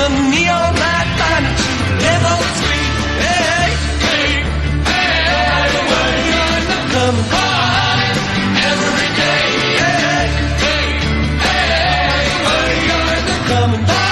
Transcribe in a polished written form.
a neon light line to level 3. Hey, hey, hey, you're coming hard every day. Hey, hey, hey, you're coming hard.